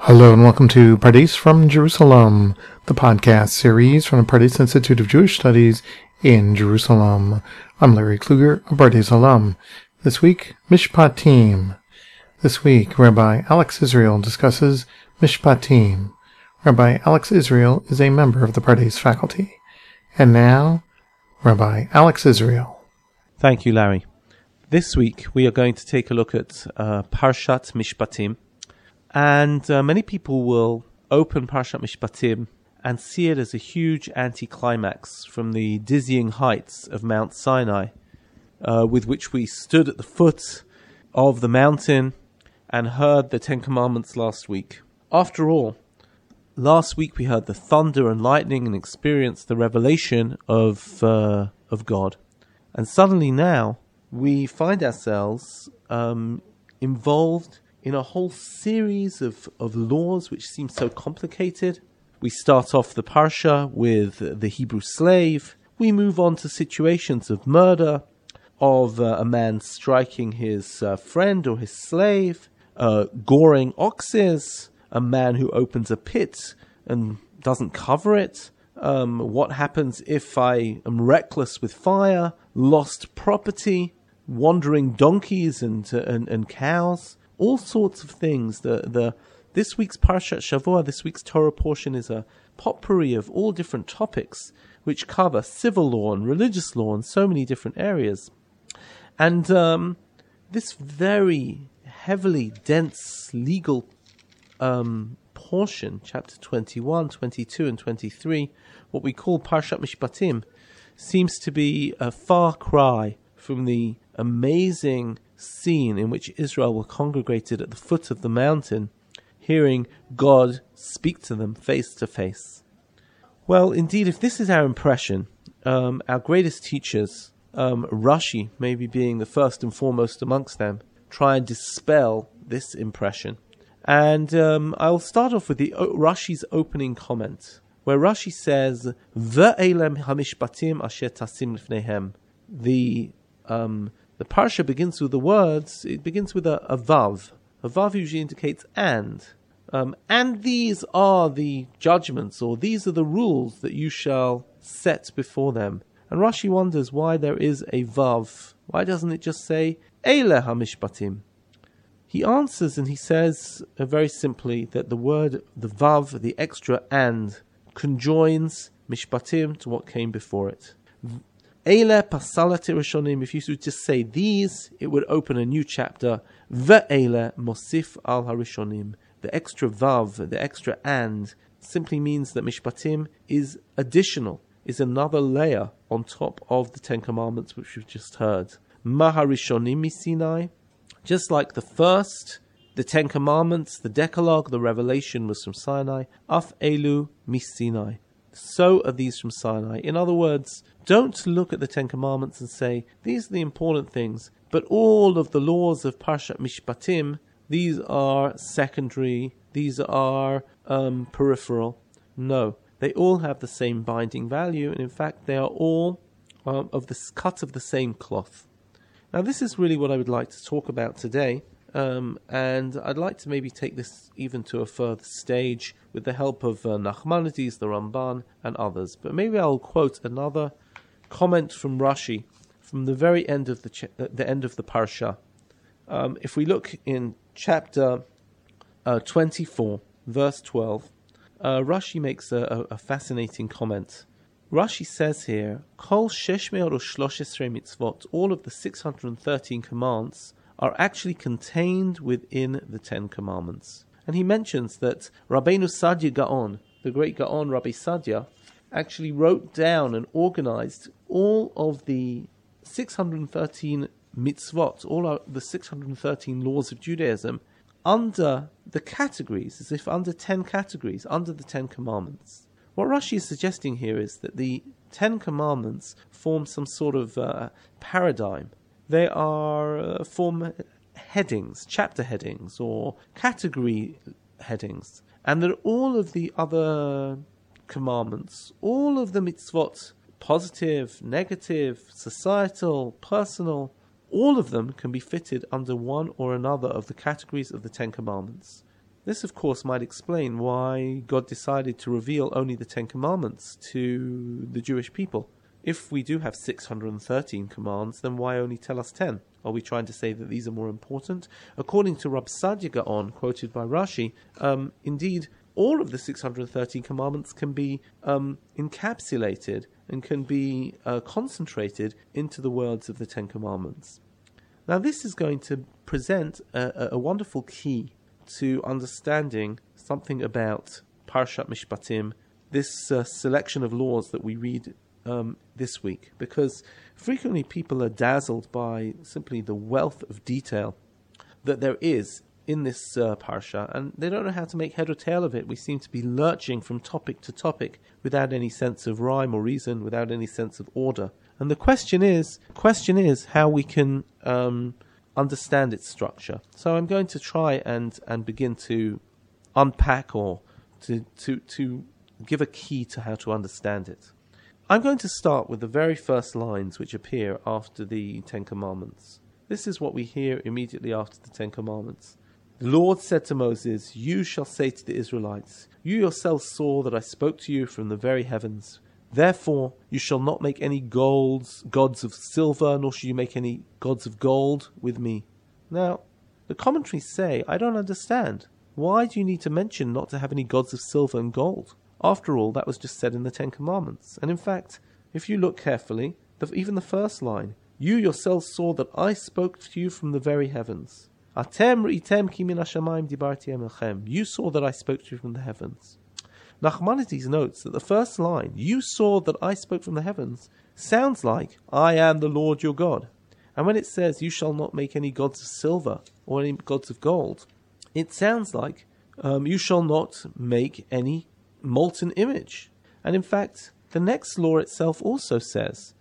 Hello and welcome to Pardes from Jerusalem, the podcast series from the Pardes Institute of Jewish Studies in Jerusalem. I'm Larry Kluger, a Pardes alum. This week, Mishpatim. This week, Rabbi Alex Israel discusses Mishpatim. Rabbi Alex Israel is a member of the Pardes faculty. And now, Rabbi Alex Israel. Thank you, Larry. This week, we are going to take a look at Parshat Mishpatim. And many people will open Parshat Mishpatim and see it as a huge anticlimax from the dizzying heights of Mount Sinai, with which we stood at the foot of the mountain and heard the Ten Commandments last week. After all, last week we heard the thunder and lightning and experienced the revelation of God. And suddenly now we find ourselves involved in a whole series of laws which seem so complicated. We start off the Parsha with the Hebrew slave. We move on to situations of murder, of a man striking his friend or his slave, goring oxes, a man who opens a pit and doesn't cover it, what happens if I am reckless with fire, lost property, wandering donkeys and cows. All sorts of things. This week's Parshat Shavua, this week's Torah portion, is a potpourri of all different topics which cover civil law and religious law and so many different areas. And this very heavily dense legal portion, chapter 21, 22, and 23, what we call Parshat Mishpatim, seems to be a far cry from the amazing scene in which Israel were congregated at the foot of the mountain, hearing God speak to them face to face. Well, indeed, if this is our impression, our greatest teachers, Rashi maybe being the first and foremost amongst them, try and dispel this impression. And I'll start off with Rashi's opening comment, where Rashi says, "Ve'elem hamishpatim asher tasim lifnehem." The parsha begins with the words, it begins with a vav. A vav usually indicates and these are the judgments, or these are the rules that you shall set before them. And Rashi wonders why there is a vav. Why doesn't it just say, Eile hamishpatim? He answers and he says very simply that the word, the vav, the extra and, conjoins mishpatim to what came before it. Eile pasalati rishonim, if you would just say these, it would open a new chapter. Ve'eile mosif al harishonim. The extra vav, the extra and, simply means that mishpatim is additional, is another layer on top of the Ten Commandments which we've just heard. Maharishonim misinai, just like the first, the Ten Commandments, the Decalogue, the revelation was from Sinai. Af elu misinai. So are these from Sinai. In other words, don't look at the Ten Commandments and say, these are the important things, but all of the laws of Parshat Mishpatim, these are secondary, these are peripheral. No, they all have the same binding value, and in fact they are all of the cut of the same cloth. Now this is really what I would like to talk about today. And I'd like to maybe take this even to a further stage with the help of Nachmanides, the Ramban, and others. But maybe I'll quote another comment from Rashi from the very end of the end of the parsha. If we look in chapter 24, verse 12, Rashi makes a fascinating comment. Rashi says here, Kol 613 mitzvot, all of the 613 commands, are actually contained within the Ten Commandments. And he mentions that Rabbeinu Sadia Gaon, the great Gaon Rabbi Sadia, actually wrote down and organized all of the 613 mitzvot, all of the 613 laws of Judaism, under the categories, as if under 10 categories, under the Ten Commandments. What Rashi is suggesting here is that the Ten Commandments form some sort of paradigm. They are form headings, chapter headings, or category headings. And that all of the other commandments, all of the mitzvot, positive, negative, societal, personal, all of them can be fitted under one or another of the categories of the Ten Commandments. This, of course, might explain why God decided to reveal only the 10 Commandments to the Jewish people. If we do have 613 commands, then why only tell us 10? Are we trying to say that these are more important? According to Rab Saadia Gaon, quoted by Rashi, indeed, all of the 613 commandments can be encapsulated and can be concentrated into the words of the 10 Commandments. Now, this is going to present a wonderful key to understanding something about Parshat Mishpatim, this selection of laws that we read this week, because frequently people are dazzled by simply the wealth of detail that there is in this parsha, and they don't know how to make head or tail of it. We seem to be lurching from topic to topic without any sense of rhyme or reason, without any sense of order. And the question is how we can understand its structure. So I'm going to try and begin to unpack or to give a key to how to understand it. I'm going to start with the very first lines which appear after the 10 Commandments. This is what we hear immediately after the 10 Commandments. The Lord said to Moses, "You shall say to the Israelites, you yourselves saw that I spoke to you from the very heavens. Therefore, you shall not make any gods of silver, nor shall you make any gods of gold with me." Now, the commentaries say, I don't understand. Why do you need to mention not to have any gods of silver and gold? After all, that was just said in the 10 Commandments. And in fact, if you look carefully, even the first line, "You yourselves saw that I spoke to you from the very heavens." Atem ri'tem ki min hashamayim dibarti elechem. You saw that I spoke to you from the heavens. Nachmanides notes that the first line, "You saw that I spoke from the heavens," sounds like, "I am the Lord your God." And when it says, "You shall not make any gods of silver or any gods of gold," it sounds like, "You shall not make any molten image." And in fact, the next law itself also says,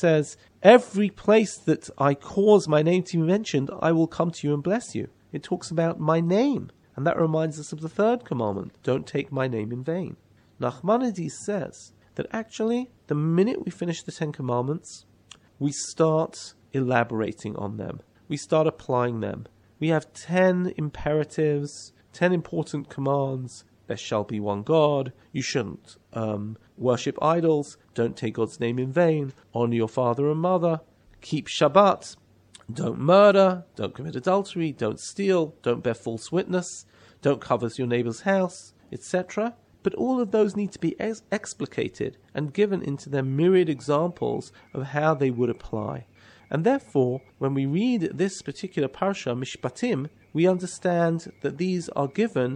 "Every place that I cause my name to be mentioned, I will come to you and bless you." It talks about my name. And that reminds us of the third commandment, "Don't take my name in vain." Nachmanides says that actually, the minute we finish the 10 Commandments, we start elaborating on them. We start applying them. We have 10 imperatives, 10 important commands. There shall be one God. You shouldn't worship idols. Don't take God's name in vain. Honor your father and mother. Keep Shabbat. Don't murder. Don't commit adultery. Don't steal. Don't bear false witness. Don't covet your neighbor's house, etc. But all of those need to be explicated and given into their myriad examples of how they would apply. And therefore, when we read this particular parsha, Mishpatim, we understand that these are given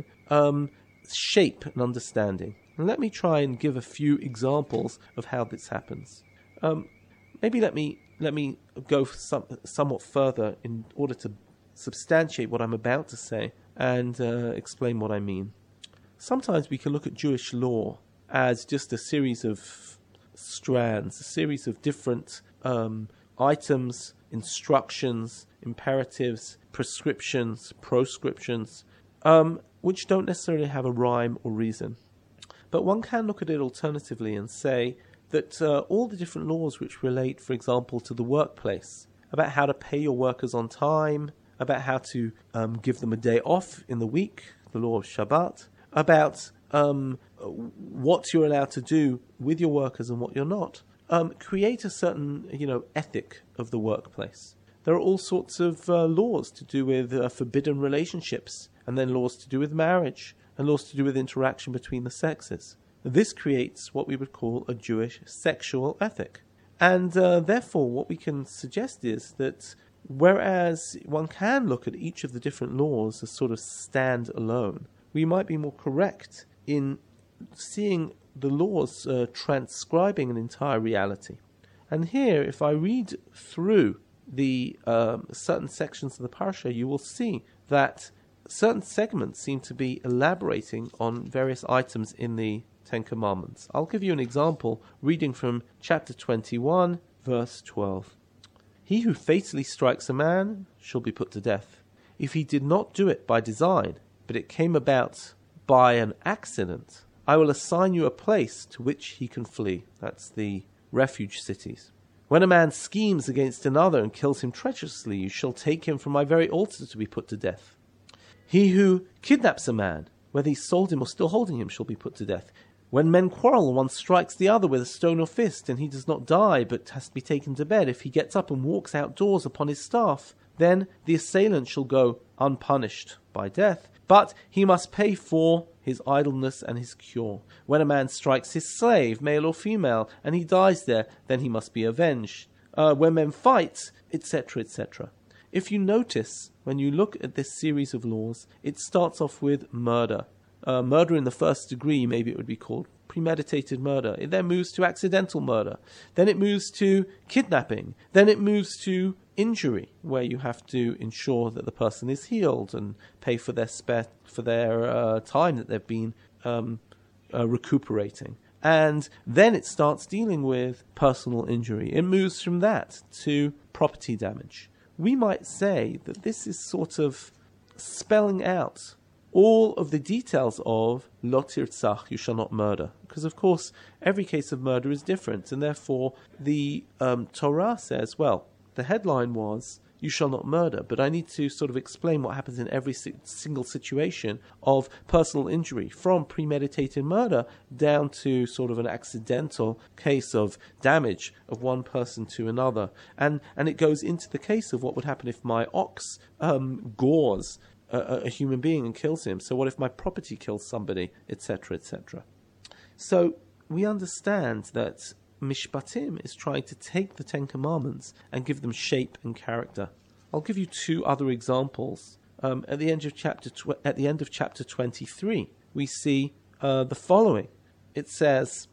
shape and understanding. And let me try and give a few examples of how this happens. Maybe let me go somewhat further in order to substantiate what I'm about to say and explain what I mean. Sometimes we can look at Jewish law as just a series of strands, a series of different items, instructions, imperatives, prescriptions, proscriptions, which don't necessarily have a rhyme or reason. But one can look at it alternatively and say that all the different laws which relate, for example, to the workplace, about how to pay your workers on time, about how to give them a day off in the week, the law of Shabbat, about what you're allowed to do with your workers and what you're not, create a certain ethic of the workplace. There are all sorts of laws to do with forbidden relationships, and then laws to do with marriage, and laws to do with interaction between the sexes. This creates what we would call a Jewish sexual ethic. And therefore, what we can suggest is that whereas one can look at each of the different laws as sort of stand alone, we might be more correct in seeing the laws transcribing an entire reality. And here, if I read through the certain sections of the parsha, you will see that certain segments seem to be elaborating on various items in the 10 Commandments. I'll give you an example, reading from chapter 21, verse 12. "He who fatally strikes a man shall be put to death. If he did not do it by design, but it came about by an accident, I will assign you a place to which he can flee." That's the refuge cities. "When a man schemes against another and kills him treacherously, you shall take him from my very altar to be put to death. He who kidnaps a man, whether he sold him or still holding him, shall be put to death. When men quarrel, one strikes the other with a stone or fist, and he does not die, but has to be taken to bed. If he gets up and walks outdoors upon his staff, then the assailant shall go unpunished by death, but he must pay for his idleness and his cure. When a man strikes his slave, male or female, and he dies there, then he must be avenged. When men fight, etc., etc. If you notice, when you look at this series of laws, it starts off with murder. Murder in the first degree, maybe it would be called premeditated murder. It then moves to accidental murder. Then it moves to kidnapping. Then it moves to injury, where you have to ensure that the person is healed and pay for their time that they've been recuperating. And then it starts dealing with personal injury. It moves from that to property damage. We might say that this is sort of spelling out all of the details of lo tirtzach, you shall not murder. Because, of course, every case of murder is different, and therefore the Torah says, well, the headline was, you shall not murder, but I need to sort of explain what happens in every single situation of personal injury, from premeditated murder down to sort of an accidental case of damage of one person to another. And it goes into the case of what would happen if my ox gores a human being and kills him. So what if my property kills somebody, etc., etc. So we understand that Mishpatim is trying to take the Ten Commandments and give them shape and character. I'll give you two other examples. At the end of chapter 23, we see the following. It says,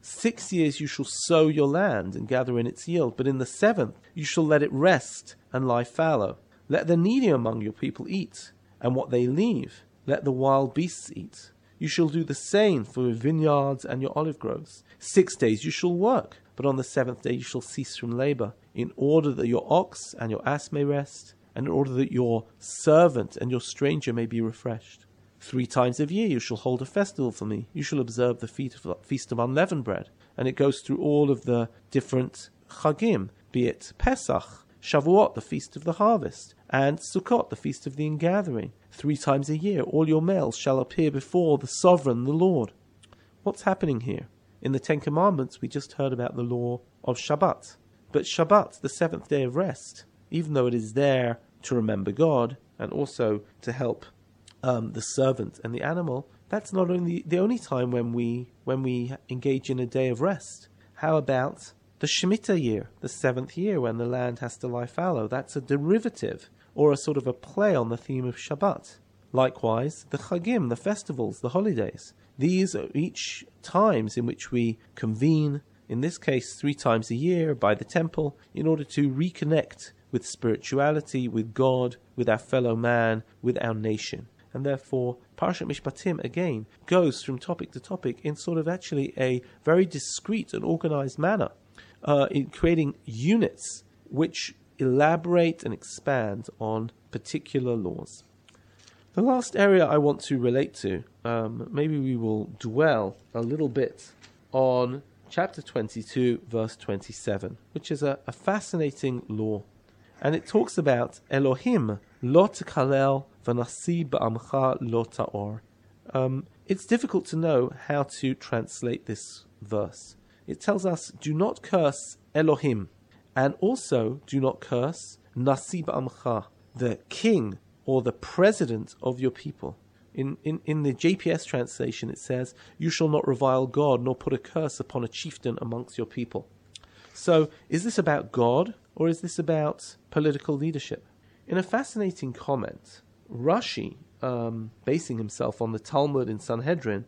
6 years you shall sow your land and gather in its yield, but in the 7th you shall let it rest and lie fallow. Let the needy among your people eat, and what they leave, let the wild beasts eat. You shall do the same for your vineyards and your olive groves. 6 days you shall work, but on the 7th day you shall cease from labor, in order that your ox and your ass may rest, and in order that your servant and your stranger may be refreshed. 3 times a year you shall hold a festival for me. You shall observe the feast of unleavened bread. And it goes through all of the different chagim, be it Pesach, Shavuot, the feast of the harvest, and Sukkot, the feast of the ingathering. 3 times a year all your males shall appear before the sovereign, the Lord. What's happening here? In the Ten Commandments we just heard about the law of Shabbat. But Shabbat, the 7th day of rest, even though it is there to remember God and also to help the servant and the animal, that's not only the only time when we engage in a day of rest. How about the Shemitah year, the 7th year, when the land has to lie fallow? That's a derivative or a sort of a play on the theme of Shabbat. Likewise, the Chagim, the festivals, the holidays. These are each times in which we convene, in this case 3 times a year, by the temple, in order to reconnect with spirituality, with God, with our fellow man, with our nation. And therefore, Parashat Mishpatim, again, goes from topic to topic in sort of actually a very discrete and organized manner, in creating units which elaborate and expand on particular laws. The last area I want to relate to, maybe we will dwell a little bit on chapter 22, verse 27, which is a fascinating law. And it talks about Elohim lo t'kalel v'nasi ba'amcha lo ta'or. It's difficult to know how to translate this verse. It tells us, do not curse Elohim, and also do not curse Nasi ba'amcha, the king or the president of your people. In the JPS translation it says, you shall not revile God nor put a curse upon a chieftain amongst your people. So, is this about God or is this about political leadership? In a fascinating comment, Rashi, basing himself on the Talmud in Sanhedrin,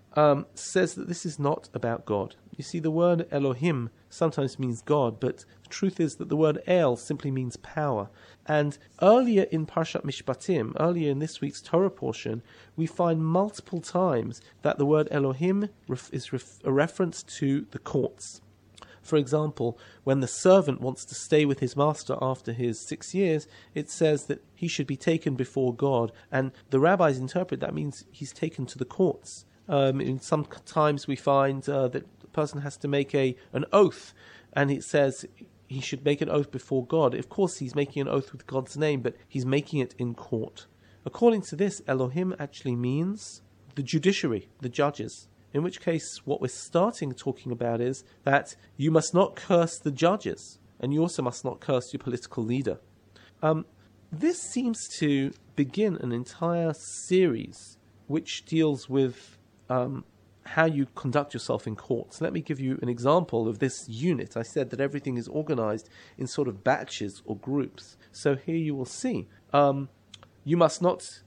says that this is not about God. You see, the word Elohim sometimes means God, but the truth is that the word El simply means power. And earlier in Parshat Mishpatim, earlier in this week's Torah portion, we find multiple times that the word Elohim is a reference to the courts. For example, when the servant wants to stay with his master after his 6 years, it says that he should be taken before God. And the rabbis interpret that means he's taken to the courts. In some times we find that the person has to make an oath, and it says he should make an oath before God. Of course, he's making an oath with God's name, but he's making it in court. According to this, Elohim actually means the judiciary, the judges. In which case, what we're starting talking about is that you must not curse the judges, and you also must not curse your political leader. This seems to begin an entire series which deals with how you conduct yourself in courts. Let me give you an example of this unit. I said that everything is organized in sort of batches or groups. So here you will see, you must not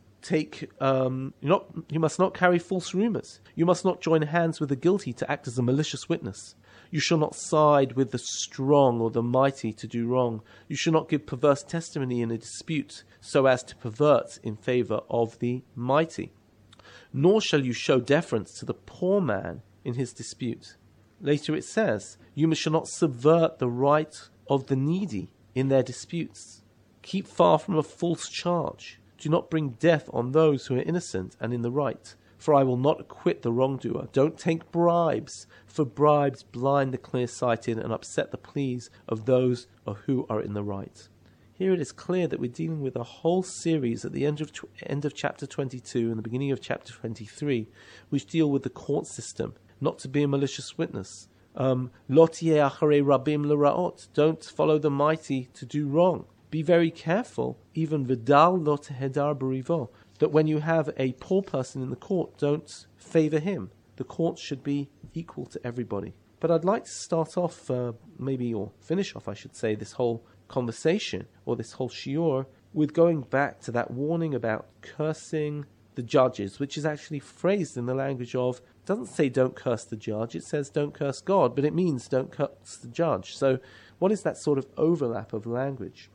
you must not carry false rumors. You must not join hands with the guilty to act as a malicious witness. You shall not side with the strong or the mighty to do wrong. You shall not give perverse testimony in a dispute so as to pervert in favor of the mighty. Nor shall you show deference to the poor man in his dispute. Later it says, you shall not subvert the right of the needy in their disputes. Keep far from a false charge. Do not bring death on those who are innocent and in the right, for I will not acquit the wrongdoer. Don't take bribes, for bribes blind the clear-sighted and upset the pleas of those who are in the right. Here it is clear that we're dealing with a whole series at the end of chapter 22 and the beginning of chapter 23, which deal with the court system, not to be a malicious witness. Lo tieh acharei rabim l'ra'ot. Don't follow the mighty to do wrong. Be very careful, even v'dal lo tehedar b'rivo, that when you have a poor person in the court, don't favor him. The court should be equal to everybody. But I'd like to start off, or finish off, I should say, this whole conversation, or this whole shiur, with going back to that warning about cursing the judges, which is actually phrased in the language of, it doesn't say don't curse the judge, it says don't curse God, but it means don't curse the judge. So what is that sort of overlap of language?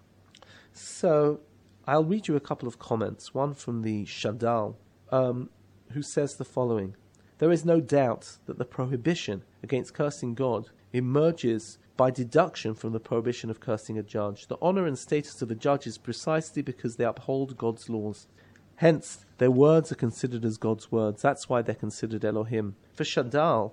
So I'll read you a couple of comments, one from the Shadal, who says the following. There is no doubt that the prohibition against cursing God emerges by deduction from the prohibition of cursing a judge. The honor and status of a judge is precisely because they uphold God's laws. Hence, their words are considered as God's words. That's why they're considered Elohim. For Shadal,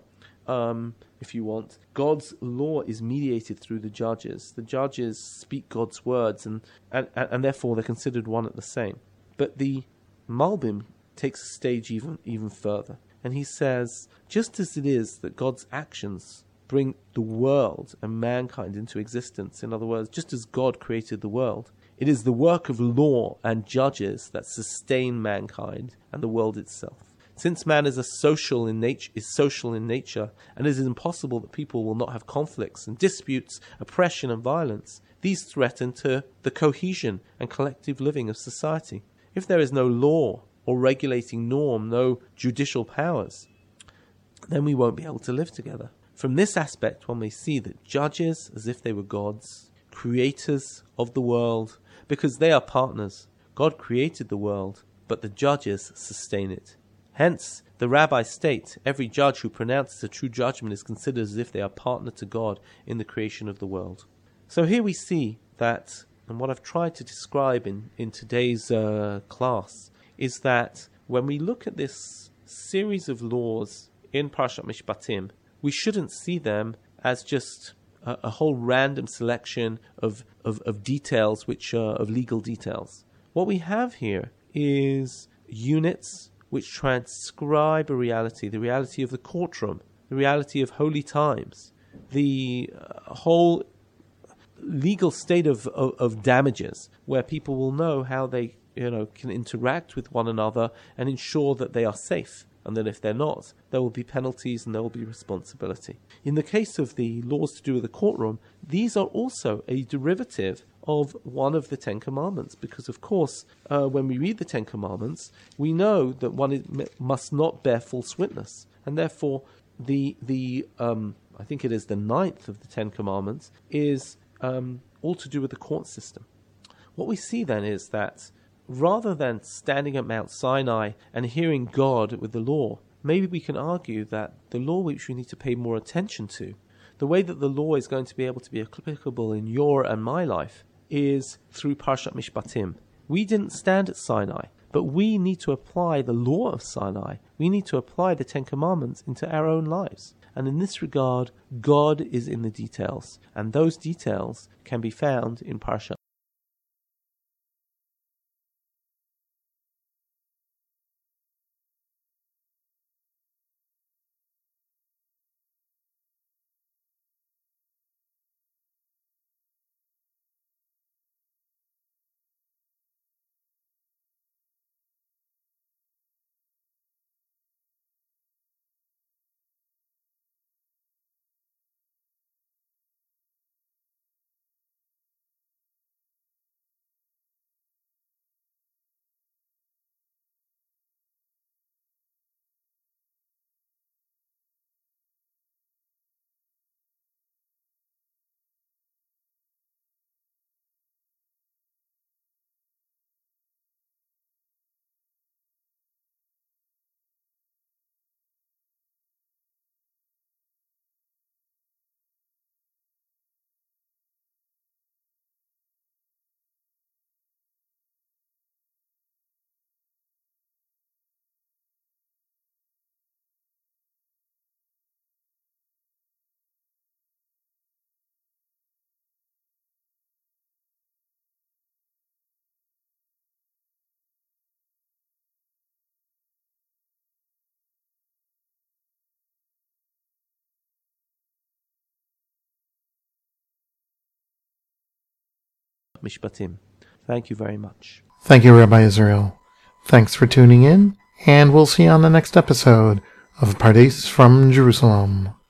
if you want, God's law is mediated through the judges. The judges speak God's words, and therefore they're considered one and the same. But the Malbim takes a stage even further. And he says, just as it is that God's actions bring the world and mankind into existence, in other words, just as God created the world, it is the work of law and judges that sustain mankind and the world itself. Since man is social in nature, and it is impossible that people will not have conflicts and disputes, oppression and violence, these threaten to the cohesion and collective living of society. If there is no law or regulating norm, no judicial powers, then we won't be able to live together. From this aspect, one may see that judges, as if they were gods, creators of the world, because they are partners. God created the world, but the judges sustain it. Hence, the rabbis state, every judge who pronounces a true judgment is considered as if they are partner to God in the creation of the world. So here we see that, and what I've tried to describe in today's class, is that when we look at this series of laws in Parashat Mishpatim, we shouldn't see them as just a whole random selection of details, which are of legal details. What we have here is units which transcribe a reality, the reality of the courtroom, the reality of holy times, the whole legal state of damages, where people will know how they can interact with one another and ensure that they are safe, and that if they're not, there will be penalties and there will be responsibility. In the case of the laws to do with the courtroom, these are also a derivative of one of the Ten Commandments, because of course, when we read the Ten Commandments, we know that one must not bear false witness, and therefore the I think it is the 9th of the Ten Commandments is all to do with the court system. What we see then is that rather than standing at Mount Sinai and hearing God with the law, maybe we can argue that the law which we need to pay more attention to, the way that the law is going to be able to be applicable in your and my life, is through Parashat Mishpatim. We didn't stand at Sinai, but we need to apply the law of Sinai. We need to apply the Ten Commandments into our own lives. And in this regard, God is in the details, and those details can be found in Parashat Mishpatim. Thank you very much. Thank you, Rabbi Israel. Thanks for tuning in, and we'll see you on the next episode of Pardes from Jerusalem.